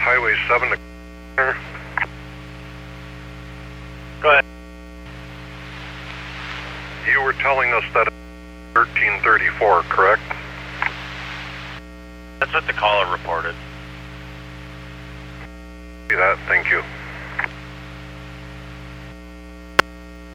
Highway 7 to... Go ahead. You were telling us that 1334, correct? That's what the caller reported. See that, thank you.